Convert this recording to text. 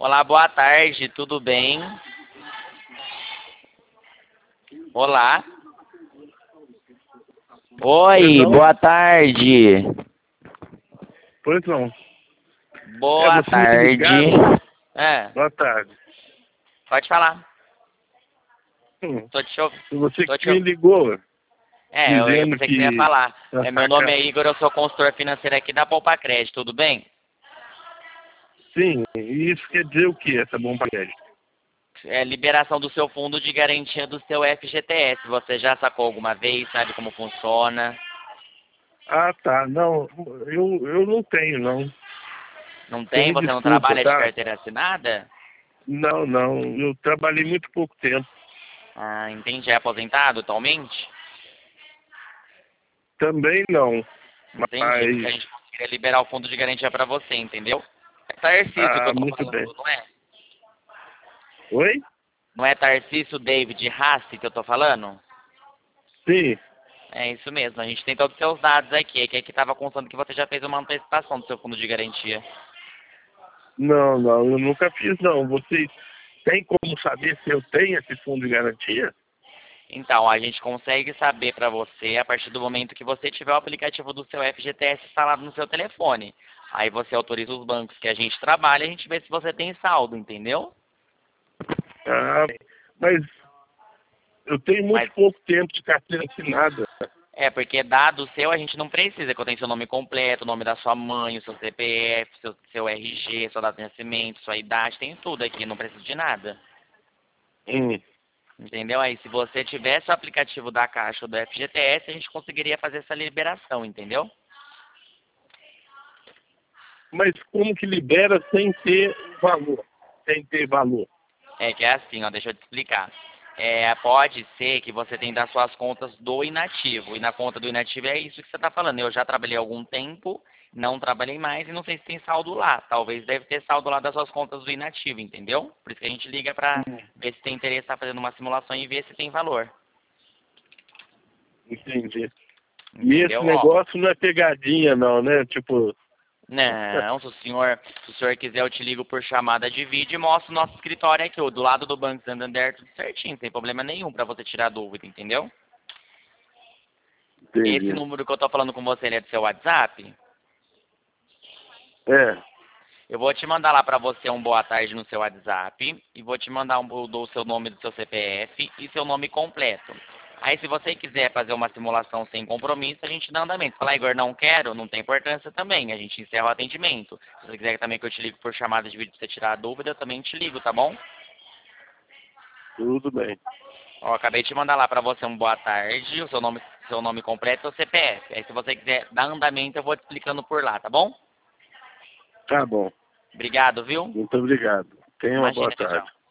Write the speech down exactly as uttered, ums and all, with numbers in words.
Olá, boa tarde, tudo bem? Olá. Oi, Perdão? boa tarde. Pois não. É, Boa você me tarde. ligaram? É, Boa tarde. pode falar. Hum, Tô te ouvindo. Você Tô que te me ouvindo. ligou É, eu, eu dizendo pensei que você ia que falar. na É, meu sua nome casa. é Igor, eu sou consultor financeiro aqui da Poupa Crédito, tudo bem? Sim, e isso quer dizer o que, essa bomba crédito? É liberação do seu fundo de garantia do seu F G T S. Você já sacou alguma vez? Sabe como funciona? Ah, tá. Não, eu, eu não tenho, não. Não Você tem? me Você não desculpa, trabalha de tá? carteira assinada? Não, não. Eu trabalhei muito pouco tempo. Ah, entendi. É aposentado atualmente? Também não. Entendi, porque a Mas, gente conseguiria liberar o fundo de garantia para você, entendeu? É Tarcísio que ah, eu tô muito bem. falando, não é? Oi? Não é Tarcísio David Rassi que eu tô falando? Sim. É isso mesmo, a gente tem todos os seus dados aqui, que aqui estava constando que você já fez uma antecipação do seu fundo de garantia. Não, não. Eu nunca fiz, não. Vocês têm como saber se eu tenho esse fundo de garantia? Então, a gente consegue saber para você a partir do momento que você tiver o aplicativo do seu F G T S instalado no seu telefone. Aí você autoriza os bancos que a gente trabalha e a gente vê se você tem saldo, entendeu? Ah, mas eu tenho Mas muito pouco tempo de carteira assinada. é, porque dado seu a gente não precisa, que eu tenho seu nome completo, o nome da sua mãe, o seu C P F, seu, seu R G, sua data de nascimento, sua idade, tem tudo aqui, não preciso de nada. Hum. Entendeu? Aí se você tivesse o aplicativo da Caixa ou do F G T S, a gente conseguiria fazer essa liberação, entendeu? Mas como que libera sem ter valor? Sem ter valor. É que é assim, ó, deixa eu te explicar. É, pode ser que você tenha das suas contas do inativo. E na conta do inativo é isso que você está falando. Eu já trabalhei algum tempo, não trabalhei mais e não sei se tem saldo lá. Talvez deve ter saldo lá das suas contas do inativo, entendeu? Por isso que a gente liga para Hum. ver se tem interesse em estar fazendo uma simulação e ver se tem valor. Entendi. E esse Entendeu? Ó, negócio não é pegadinha, não, né? Tipo, não, se o senhor, se o senhor quiser, eu te ligo por chamada de vídeo e mostro o nosso escritório aqui, ó, do lado do Banco Santander, tudo certinho, sem problema nenhum para você tirar dúvida, entendeu? Esse entendi. número que eu tô falando com você, ele é do seu WhatsApp? É, Eu vou te mandar lá para você um boa tarde no seu WhatsApp e vou te mandar um, o do seu nome do seu C P F e seu nome completo. Aí, se você quiser fazer uma simulação sem compromisso, a gente dá andamento. Falar, Igor, não quero, não tem importância também. A gente encerra o atendimento. Se você quiser também que eu te ligue por chamada de vídeo para você tirar a dúvida, eu também te ligo, tá bom? tudo bem. Ó, acabei de te mandar lá para você um boa tarde, o seu nome, seu nome completo e seu C P F. Aí, se você quiser dar andamento, eu vou te explicando por lá, tá bom? Tá bom. Obrigado, viu? Muito obrigado. Tenha uma boa Imagina, tchau, tarde. tchau.